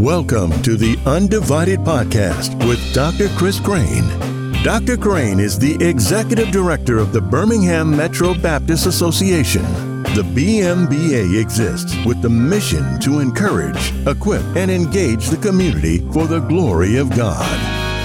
Welcome to the Undivided Podcast with Dr. Chris Crane. Dr. Crane is the Executive Director of the Birmingham Metro Baptist Association. The BMBA exists with the mission to encourage, equip, and engage the community for the glory of God.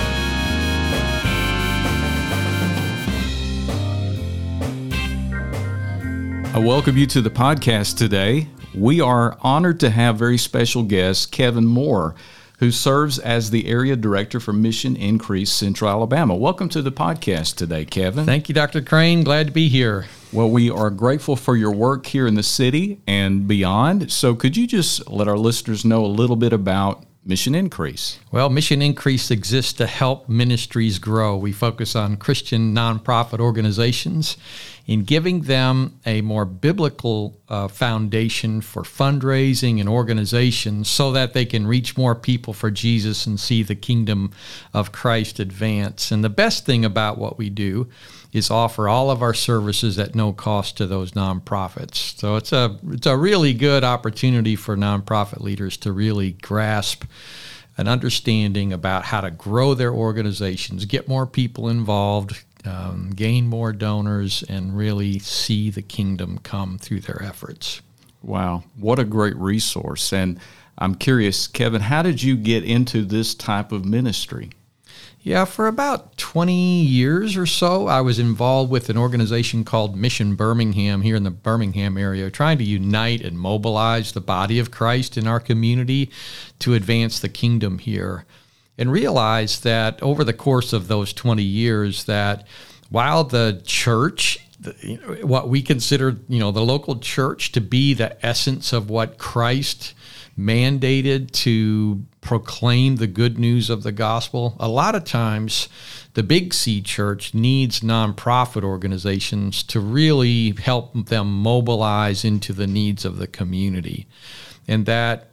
I welcome you to the podcast today. We are honored to have very special guest, Kevin Moore, who serves as the Area Director for Mission Increase Central Alabama. Welcome to the podcast today, Kevin. Thank you, Dr. Crane. Glad to be here. Well, we are grateful for your work here in the city and beyond. So could you just let our listeners know a little bit about Mission Increase? Well, Mission Increase exists to help ministries grow. We focus on Christian nonprofit organizations in giving them a more biblical foundation for fundraising and organization so that they can reach more people for Jesus and see the kingdom of Christ advance. And the best thing about what we do is offer all of our services at no cost to those nonprofits. So it's a really good opportunity for nonprofit leaders to really grasp an understanding about how to grow their organizations, get more people involved, gain more donors, and really see the kingdom come through their efforts. Wow, what a great resource. And I'm curious, Kevin, how did you get into this type of ministry? Yeah, for about 20 years or so, I was involved with an organization called Mission Birmingham here in the Birmingham area, trying to unite and mobilize the body of Christ in our community to advance the kingdom here. And realized that over the course of those 20 years that while the church, what we consider, the local church to be the essence of what Christ mandated to proclaim the good news of the gospel, a lot of times the Big C church needs nonprofit organizations to really help them mobilize into the needs of the community. And that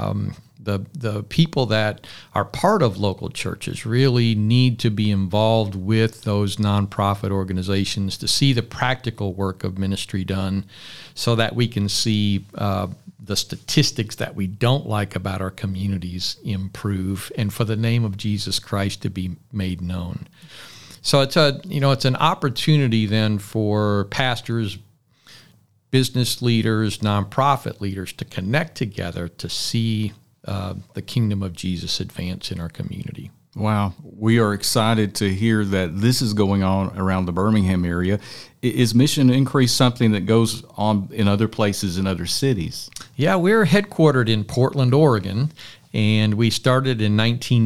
the people that are part of local churches really need to be involved with those nonprofit organizations to see the practical work of ministry done so that we can see the statistics that we don't like about our communities improve and for the name of Jesus Christ to be made known. So it's an opportunity then for pastors, business leaders, nonprofit leaders to connect together to see the kingdom of Jesus advance in our community. Wow. We are excited to hear that this is going on around the Birmingham area. Is Mission Increase something that goes on in other places, in other cities? Yeah, we're headquartered in Portland, Oregon, and we started in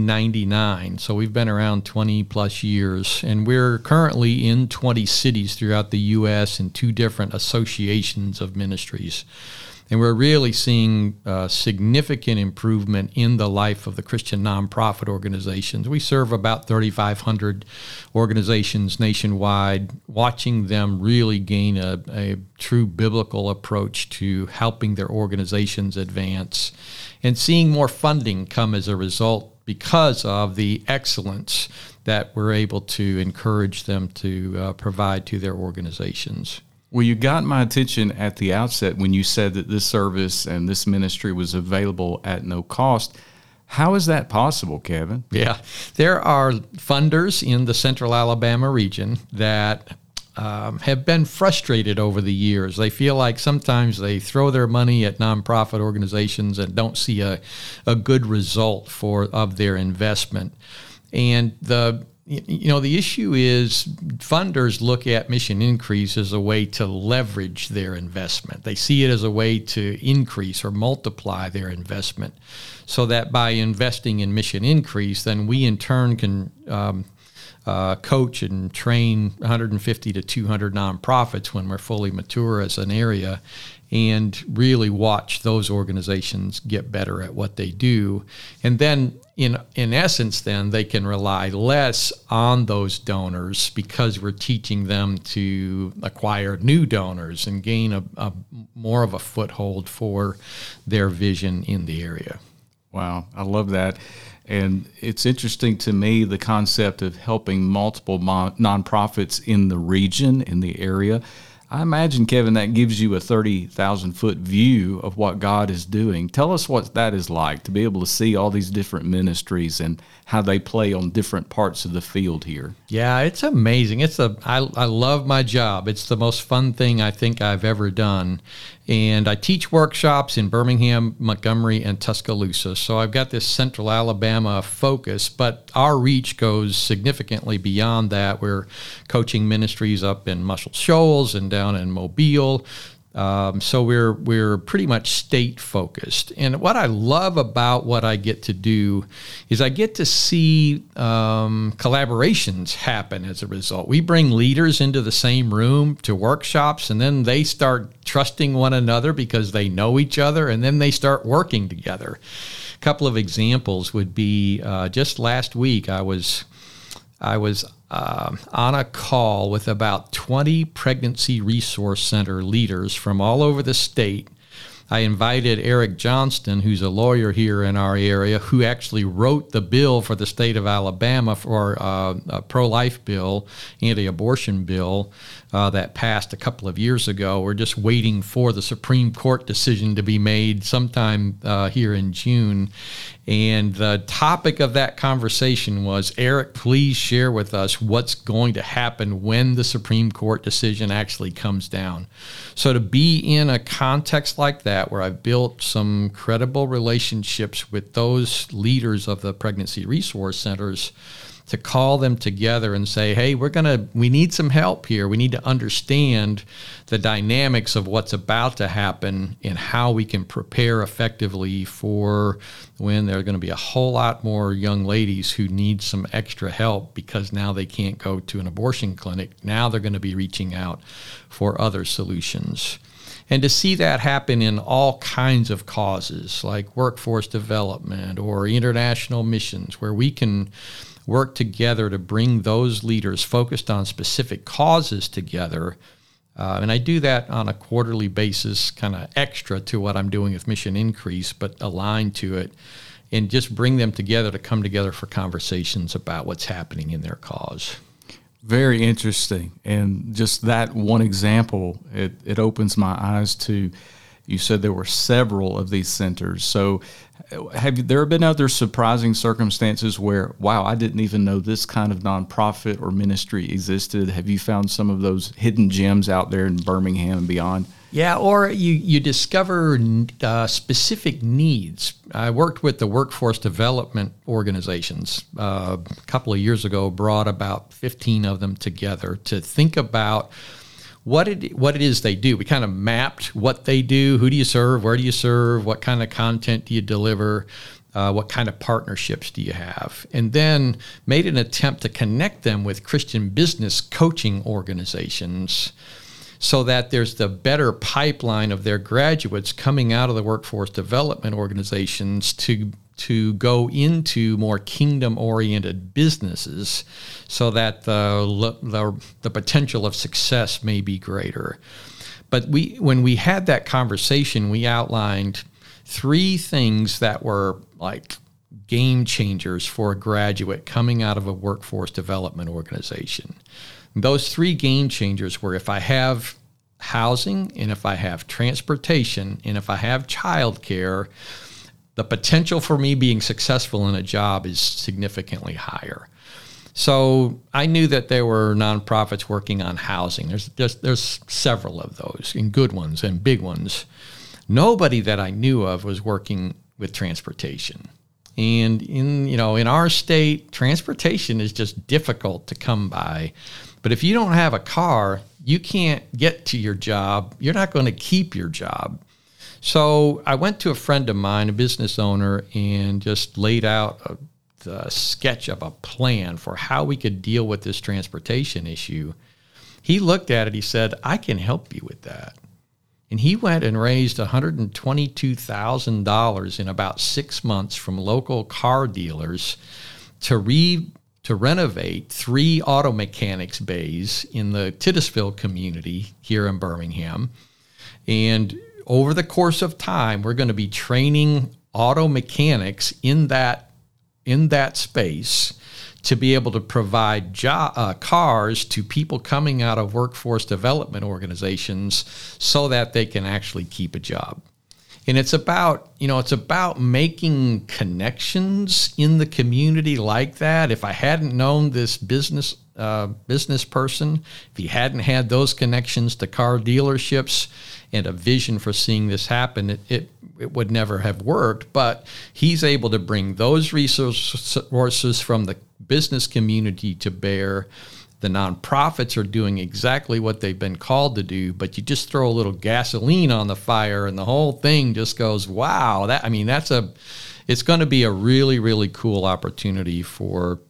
1999. So we've been around 20 plus years, and we're currently in 20 cities throughout the U.S. in 2 different associations of ministries. And we're really seeing significant improvement in the life of the Christian nonprofit organizations. We serve about 3,500 organizations nationwide, watching them really gain a true biblical approach to helping their organizations advance and seeing more funding come as a result because of the excellence that we're able to encourage them to provide to their organizations. Well, you got my attention at the outset when you said that this service and this ministry was available at no cost. How is that possible, Kevin? Yeah, there are funders in the Central Alabama region that have been frustrated over the years. They feel like sometimes they throw their money at nonprofit organizations and don't see a good result of their investment. And the issue is funders look at Mission Increase as a way to leverage their investment. They see it as a way to increase or multiply their investment so that by investing in Mission Increase, then we in turn can coach and train 150 to 200 nonprofits when we're fully mature as an area and really watch those organizations get better at what they do. And then in essence, then they can rely less on those donors because we're teaching them to acquire new donors and gain a more of a foothold for their vision in the area. Wow, I love that. And it's interesting to me, the concept of helping multiple nonprofits in the region, in the area. I imagine, Kevin, that gives you a 30,000-foot view of what God is doing. Tell us what that is like, to be able to see all these different ministries and how they play on different parts of the field here. Yeah, it's amazing. I love my job. It's the most fun thing I think I've ever done. And I teach workshops in Birmingham, Montgomery, and Tuscaloosa. So I've got this Central Alabama focus, but our reach goes significantly beyond that. We're coaching ministries up in Muscle Shoals and down in Mobile. So we're pretty much state focused. And what I love about what I get to do is I get to see collaborations happen as a result. We bring leaders into the same room to workshops, and then they start trusting one another because they know each other, and then they start working together. A couple of examples would be just last week I was on a call with about 20 pregnancy resource center leaders from all over the state. I invited Eric Johnston, who's a lawyer here in our area, who actually wrote the bill for the state of Alabama for a pro-life bill, anti-abortion bill that passed a couple of years ago. We're just waiting for the Supreme Court decision to be made sometime here in June. And the topic of that conversation was, Eric, please share with us what's going to happen when the Supreme Court decision actually comes down. So to be in a context like that, where I've built some credible relationships with those leaders of the pregnancy resource centers, to call them together and say, hey, we need some help here. We need to understand the dynamics of what's about to happen and how we can prepare effectively for when there are going to be a whole lot more young ladies who need some extra help because now they can't go to an abortion clinic. Now they're going to be reaching out for other solutions. And to see that happen in all kinds of causes like workforce development or international missions, where we can work together to bring those leaders focused on specific causes together. And I do that on a quarterly basis, kind of extra to what I'm doing with Mission Increase, but aligned to it, and just bring them together to come together for conversations about what's happening in their cause. Very interesting. And just that one example, it opens my eyes to, you said there were several of these centers. So have there been other surprising circumstances where, wow, I didn't even know this kind of nonprofit or ministry existed? Have you found some of those hidden gems out there in Birmingham and beyond? Yeah, or you discover specific needs. I worked with the workforce development organizations a couple of years ago, brought about 15 of them together to think about what it is they do. We kind of mapped what they do. Who do you serve? Where do you serve? What kind of content do you deliver? What kind of partnerships do you have? And then made an attempt to connect them with Christian business coaching organizations so that there's the better pipeline of their graduates coming out of the workforce development organizations to go into more kingdom-oriented businesses so that the potential of success may be greater. But when we had that conversation, we outlined 3 things that were like game changers for a graduate coming out of a workforce development organization. Those 3 game changers were, if I have housing, and if I have transportation, and if I have childcare, the potential for me being successful in a job is significantly higher. So I knew that there were nonprofits working on housing. There's several of those, and good ones and big ones. Nobody that I knew of was working with transportation. And in our state, transportation is just difficult to come by. But if you don't have a car, you can't get to your job. You're not going to keep your job. So I went to a friend of mine, a business owner, and just laid out a sketch of a plan for how we could deal with this transportation issue. He looked at it, he said, I can help you with that. And he went and raised $122,000 in about 6 months from local car dealers to renovate 3 auto mechanics bays in the Titusville community here in Birmingham. And over the course of time, we're going to be training auto mechanics in that in that space to be able to provide cars to people coming out of workforce development organizations so that they can actually keep a job. And it's about making connections in the community like that. If I hadn't known this business person, if he hadn't had those connections to car dealerships and a vision for seeing this happen, it would never have worked. But he's able to bring those resources from the business community to bear. The nonprofits are doing exactly what they've been called to do, but you just throw a little gasoline on the fire and the whole thing just goes, wow. It's going to be a really, really cool opportunity for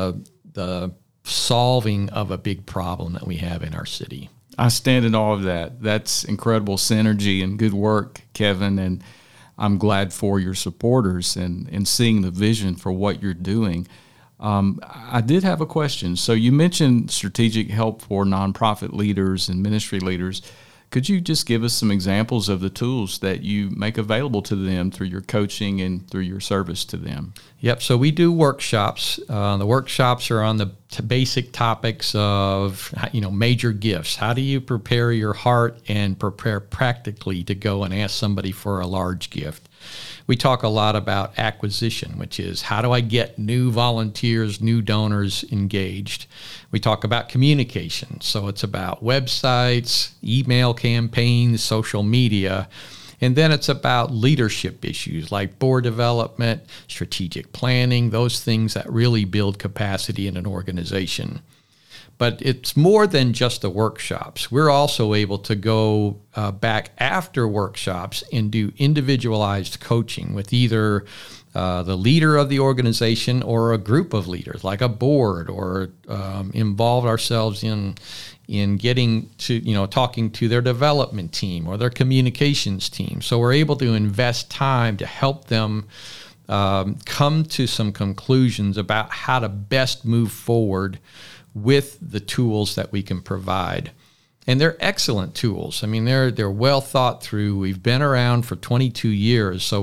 the solving of a big problem that we have in our city. I stand in awe of that. That's incredible synergy and good work, Kevin, and I'm glad for your supporters and seeing the vision for what you're doing. I did have a question. So you mentioned strategic help for nonprofit leaders and ministry leaders. Could you just give us some examples of the tools that you make available to them through your coaching and through your service to them? Yep. So we do workshops. The workshops are on the basic topics of, major gifts. How do you prepare your heart and prepare practically to go and ask somebody for a large gift? We talk a lot about acquisition, which is how do I get new volunteers, new donors engaged? We talk about communication. So it's about websites, email campaigns, social media. And then it's about leadership issues like board development, strategic planning, those things that really build capacity in an organization. But it's more than just the workshops. We're also able to go back after workshops and do individualized coaching with either the leader of the organization or a group of leaders, like a board, or involve ourselves in getting to, talking to their development team or their communications team. So we're able to invest time to help them come to some conclusions about how to best move forward with the tools that we can provide. And they're excellent tools. I mean, they're well thought through. We've been around for 22 years, so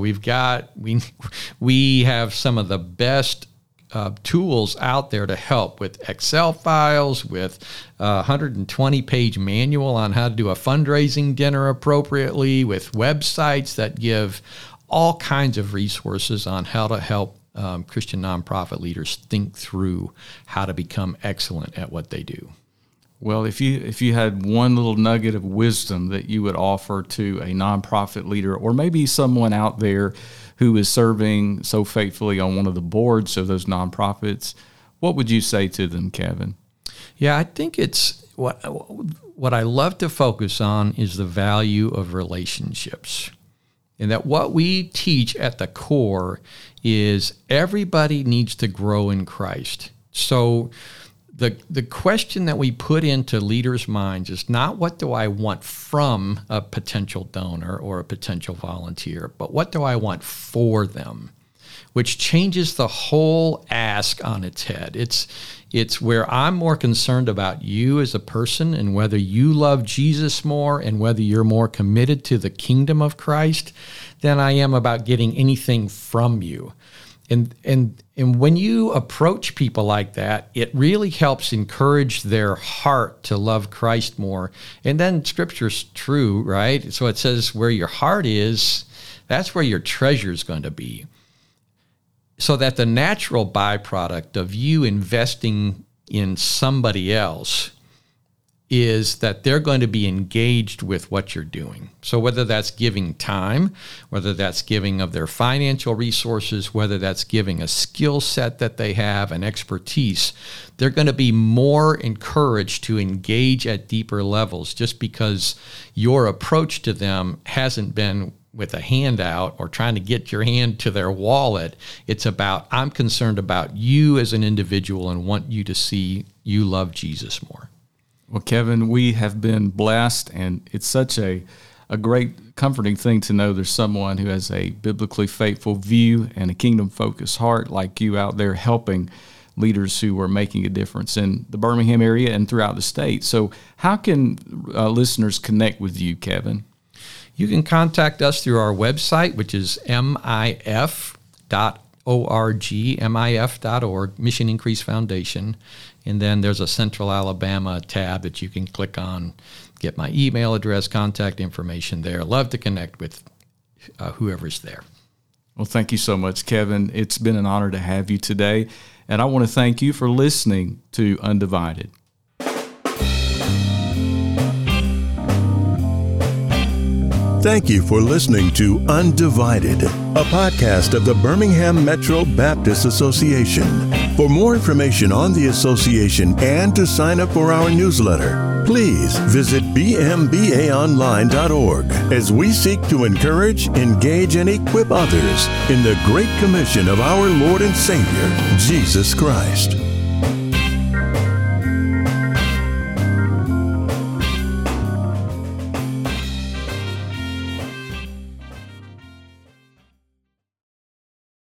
we have some of the best tools out there to help with Excel files, with a 120-page manual on how to do a fundraising dinner appropriately, with websites that give all kinds of resources on how to help Christian nonprofit leaders think through how to become excellent at what they do. Well, if you had one little nugget of wisdom that you would offer to a nonprofit leader, or maybe someone out there who is serving so faithfully on one of the boards of those nonprofits, what would you say to them, Kevin? Yeah, I think it's what I love to focus on is the value of relationships. And that what we teach at the core is everybody needs to grow in Christ. So the question that we put into leaders' minds is not what do I want from a potential donor or a potential volunteer, but what do I want for them, which changes the whole ask on its head. It's where I'm more concerned about you as a person and whether you love Jesus more and whether you're more committed to the kingdom of Christ than I am about getting anything from you. And when you approach people like that, it really helps encourage their heart to love Christ more. And then Scripture's true, right? So it says where your heart is, that's where your treasure is going to be. So that the natural byproduct of you investing in somebody else is that they're going to be engaged with what you're doing. So whether that's giving time, whether that's giving of their financial resources, whether that's giving a skill set that they have, an expertise, they're going to be more encouraged to engage at deeper levels just because your approach to them hasn't been with a handout or trying to get your hand to their wallet. It's about, I'm concerned about you as an individual and want you to see you love Jesus more. Well, Kevin, we have been blessed, and it's such a great, comforting thing to know there's someone who has a biblically faithful view and a kingdom-focused heart like you out there helping leaders who are making a difference in the Birmingham area and throughout the state. So how can listeners connect with you, Kevin? You can contact us through our website, which is mif.org. MIF.org, Mission Increase Foundation. And then there's a Central Alabama tab that you can click on, get my email address, contact information there. Love to connect with whoever's there. Well, thank you so much, Kevin. It's been an honor to have you today. And I want to thank you for listening to Undivided. Thank you for listening to Undivided, a podcast of the Birmingham Metro Baptist Association. For more information on the association and to sign up for our newsletter, please visit bmbaonline.org as we seek to encourage, engage, and equip others in the Great Commission of our Lord and Savior, Jesus Christ.